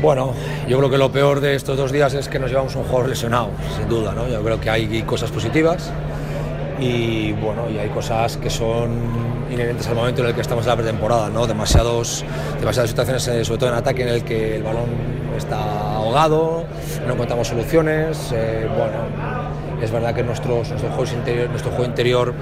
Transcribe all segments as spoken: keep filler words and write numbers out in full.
Bueno, yo creo que lo peor de estos dos días es que nos llevamos un jugador lesionado, sin duda, ¿no? Yo creo que hay cosas positivas y bueno, y hay cosas que son inherentes al momento en el que estamos en la pretemporada, ¿no? Demasiados, demasiadas situaciones, sobre todo en ataque, en el que el balón está ahogado, no encontramos soluciones, eh, bueno. Es verdad que nuestros, nuestro, juego interior, nuestro juego interior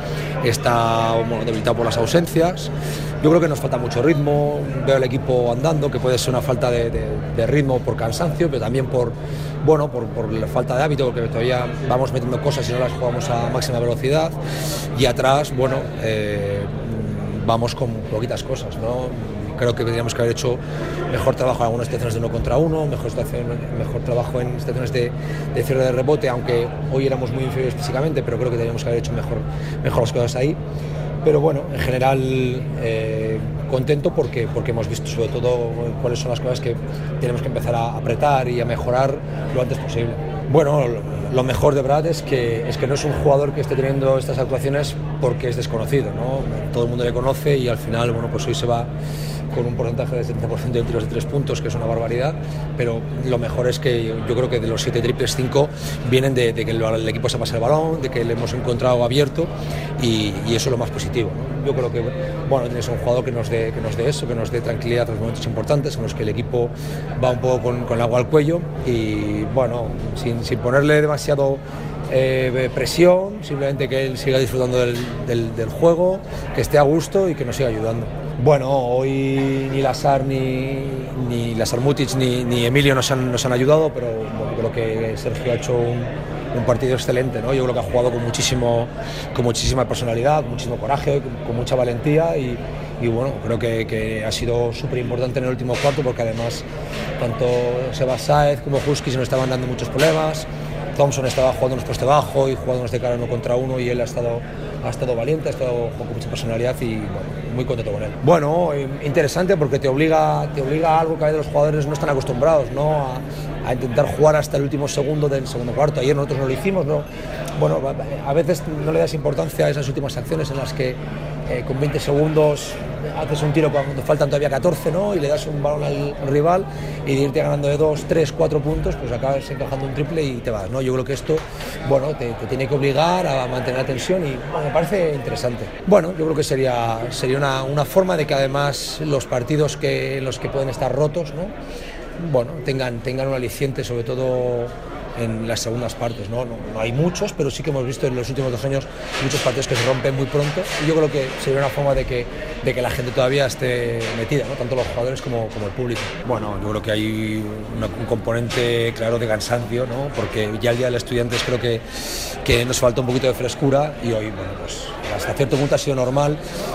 está bueno, debilitado por las ausencias. Yo creo que nos falta mucho ritmo, veo el equipo andando, que puede ser una falta de, de, de ritmo por cansancio, pero también por, bueno, por, por la falta de hábito, porque todavía vamos metiendo cosas y no las jugamos a máxima velocidad. Y atrás, bueno, eh, vamos con poquitas cosas, ¿no? Creo que tendríamos que haber hecho mejor trabajo en algunas situaciones de uno contra uno, mejor, mejor trabajo en situaciones de, de cierre de rebote, aunque hoy éramos muy inferiores físicamente, pero creo que tendríamos que haber hecho mejor, mejor las cosas ahí. Pero bueno, en general eh, contento porque, porque hemos visto sobre todo cuáles son las cosas que tenemos que empezar a apretar y a mejorar lo antes posible. Bueno, lo mejor de Brad es que, es que no es un jugador que esté teniendo estas actuaciones porque es desconocido, ¿no? Todo el mundo le conoce y al final, bueno, pues hoy se va con un porcentaje del setenta por ciento de tiros de tres puntos, que es una barbaridad, pero lo mejor es que yo creo que de los siete triples, cinco vienen de, de que el, el equipo se pasa el balón, de que le hemos encontrado abierto y, y eso es lo más positivo, ¿no? Yo creo que, bueno, es un jugador que nos dé, que nos dé eso, que nos dé tranquilidad en los momentos importantes en los que el equipo va un poco con, con el agua al cuello y, bueno, sin, sin ponerle demasiado Eh, presión, simplemente que él siga disfrutando del, del, del juego, que esté a gusto y que nos siga ayudando. Bueno, hoy ni Lazar ni, ni Lazar Mutic ni, ni Emilio nos han, nos han ayudado, pero bueno, creo que Sergio ha hecho un, un partido excelente, ¿no? Yo creo que ha jugado con, muchísimo, con muchísima personalidad, con muchísimo coraje, con, con mucha valentía y, y bueno, creo que, que ha sido súper importante en el último cuarto porque además tanto Sebas Sáez como Husky se nos estaban dando muchos problemas. Thompson estaba jugándonos poste bajo y jugándonos de cara uno contra uno y él ha estado, ha estado valiente, ha estado con mucha personalidad y bueno, muy contento con él. Bueno, interesante porque te obliga, te obliga a algo que a veces los jugadores no están acostumbrados, ¿no? A, a intentar jugar hasta el último segundo del segundo cuarto. Ayer nosotros no lo hicimos, ¿no? Bueno, a veces no le das importancia a esas últimas acciones en las que eh, con veinte segundos haces un tiro cuando faltan todavía catorce, ¿no? Y le das un balón al, al rival y de irte ganando de dos, tres, cuatro puntos, pues acabas encajando un triple y te vas, ¿no? Yo creo que esto, bueno, te, te tiene que obligar a mantener la tensión y bueno, me parece interesante. Bueno, yo creo que sería, sería una, una forma de que además los partidos que, en los que pueden estar rotos, ¿no? Bueno, tengan, tengan un aliciente, sobre todo en las segundas partes, ¿no? No, no hay muchos, pero sí que hemos visto en los últimos dos años muchos partidos que se rompen muy pronto y yo creo que sería una forma de que, de que la gente todavía esté metida, ¿no? Tanto los jugadores como, como el público. Bueno, yo creo que hay una, un componente claro de cansancio, ¿no? Porque ya el día del Estudiantes creo que, que nos falta un poquito de frescura y hoy, bueno, pues hasta cierto punto ha sido normal.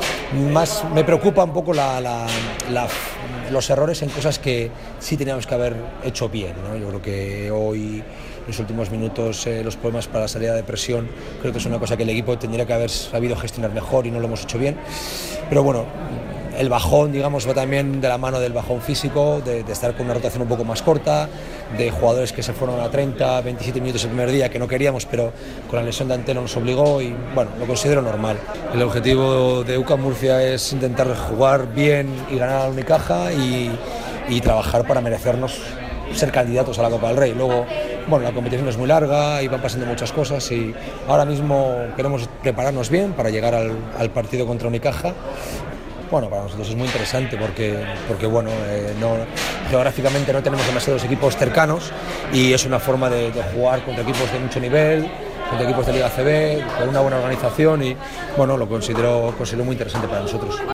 Más me preocupa un poco la, la, la, los errores en cosas que sí teníamos que haber hecho bien, ¿no? Yo creo que hoy, en los últimos minutos, eh, los problemas para la salida de presión, creo que es una cosa que el equipo tendría que haber sabido gestionar mejor y no lo hemos hecho bien. Pero bueno, el bajón, digamos, va también de la mano del bajón físico, de, de estar con una rotación un poco más corta, de jugadores que se fueron a treinta, veintisiete minutos el primer día, que no queríamos, pero con la lesión de Antelo nos obligó y, bueno, lo considero normal. El objetivo de U C A M Murcia es intentar jugar bien y ganar a la Unicaja y, y trabajar para merecernos ser candidatos a la Copa del Rey. Luego, bueno, la competición es muy larga y van pasando muchas cosas y ahora mismo queremos prepararnos bien para llegar al, al partido contra Unicaja. Bueno, para nosotros es muy interesante porque, porque bueno, eh, no, geográficamente no tenemos demasiados equipos cercanos y es una forma de, de jugar contra equipos de mucho nivel, contra equipos de Liga A C B, con una buena organización y bueno, lo considero, considero muy interesante para nosotros.